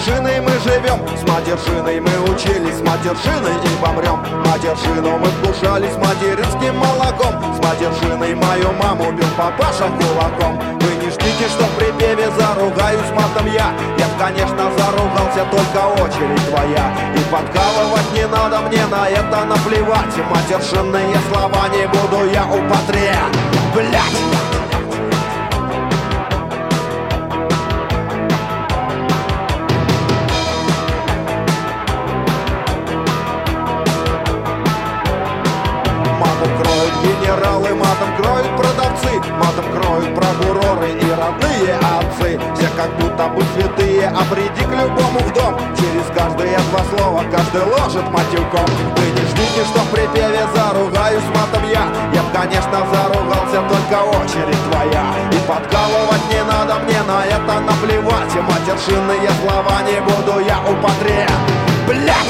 матершиной мы живем, с матершиной мы учились, с матершиной и помрем. Матершину мы вкушали с материнским молоком, с матершиной мою маму бил папаша кулаком. Вы не ждите, что в припеве заругаюсь матом я. Я, конечно, заругался, только очередь твоя. И подкалывать не надо, мне на это наплевать. Матершинные слова не буду я употреблять. Генералы матом кроют продавцы, матом кроют прокуроры и родные отцы. Все как будто бы святые, а приди к любому в дом, через каждые два слова каждый ложит матюком. Вы не ждите, что в припеве заругаюсь матом я. Я б, конечно, заругался, только очередь твоя. И подкалывать не надо, мне на это наплевать. И матершинные слова не буду я употреблять.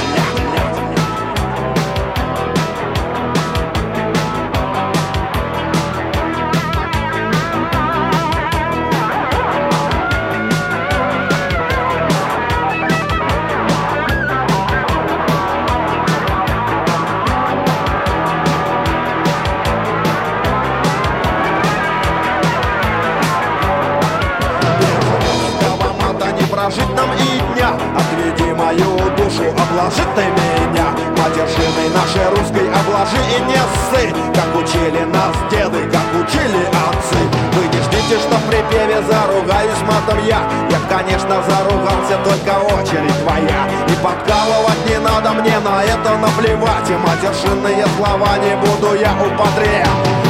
Прожить нам и дня, отведи мою душу, обложи ты меня. Матершиной нашей русской обложи и не ссы, как учили нас деды, как учили отцы. Вы не ждите, что в припеве заругаюсь матом я. Я, конечно, заругался, только очередь твоя. И подкалывать не надо, мне на это наплевать. И матершинные слова не буду я употреблять.